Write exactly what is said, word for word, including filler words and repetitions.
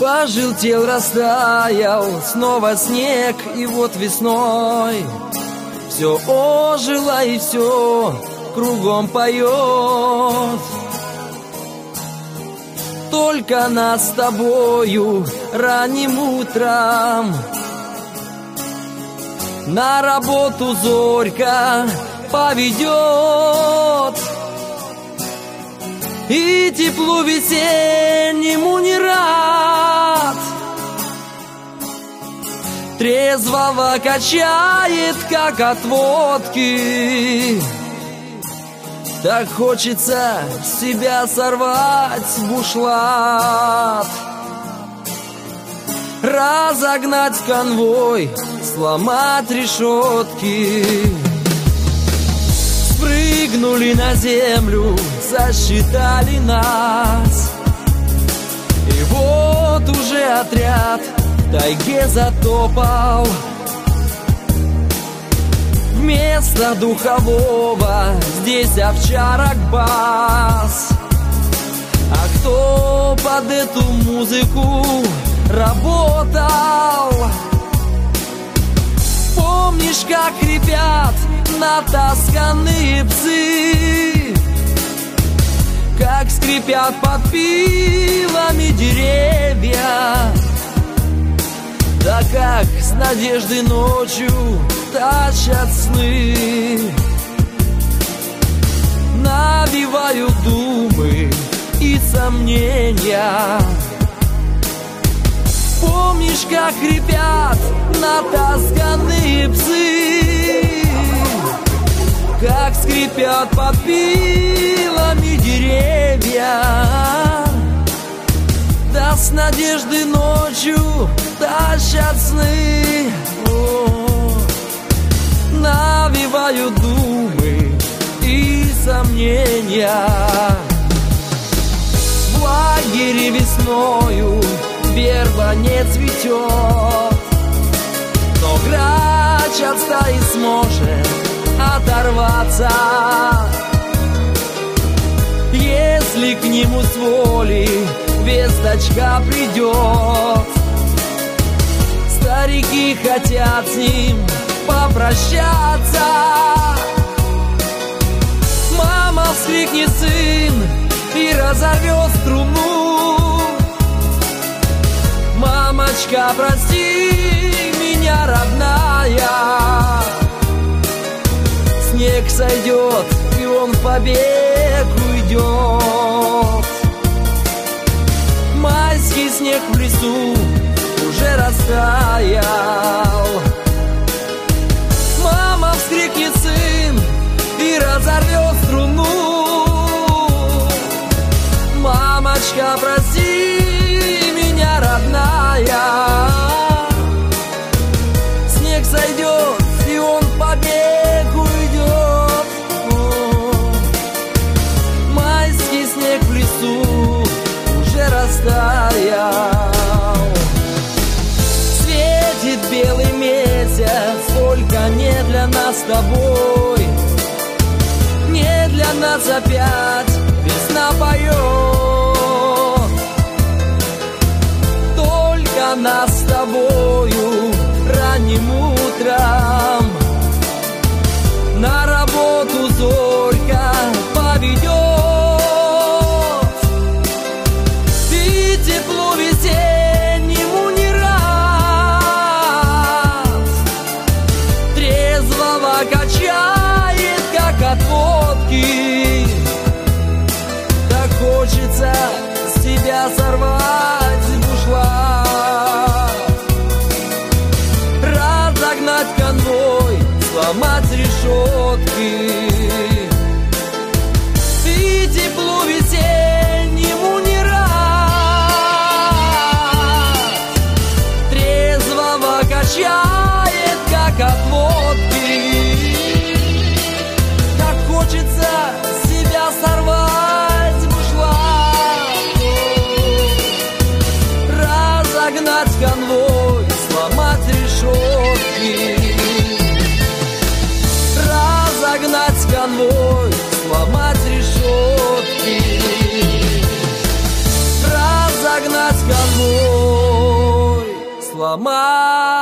Пожелтел, растаял, снова снег, и вот весной все ожило и все кругом поет. Только нас с тобою ранним утром на работу зорька поведет, и теплу весеннему не рад, трезвого качает, как от водки. Так хочется себя сорвать в бушлат, разогнать конвой, сломать решетки. Спрыгнули на землю, засчитали нас, и вот уже отряд в тайге затопал. Вместо духового здесь овчарок бас. А кто под эту музыку работал? Помнишь, как хрипят натасканные псы, как скрипят под пилами деревья? Да как с надеждой ночью тащат сны, навевают думы и сомнения. Помнишь, как хрипят натасканные псы, как скрипят под пилами деревья? Да с надеждой ночью тащат сны, о, навевают думы и сомнения. В лагере весною верба не цветет, но грач от стаи сможет оторваться, если к нему с воли весточка придет. Старики хотят с ним попрощаться. Мама вскрикнет сын и разорвет струну. Мамочка, прости меня, родная. Снег сойдет, и он в побег уйдет. Майский снег в лесу уже растаял. Мама вскрикнет сын и разорвет струну. Мамочка, прости меня, родная. Снег сойдет, и он в побег уйдет. Майский снег в лесу уже растаял. Светит белый месяц, только не для нас с тобой. Не для нас опять весна поет. Только нас с тобою ранним утром на работу зорька поведет. И тепло весеннему не рад, трезвого качает, как от водки. Так хочется себя сорвать в бушлат, разогнать конвой, сломать решетки. И тепло весеннему не рад, трезвого качает, как от водки. Так хочется себя сорвать в бушлат, разогнать конвой, сломать решетки. Разогнать конвой, сломать решетки. Разогнать конвой. сломать.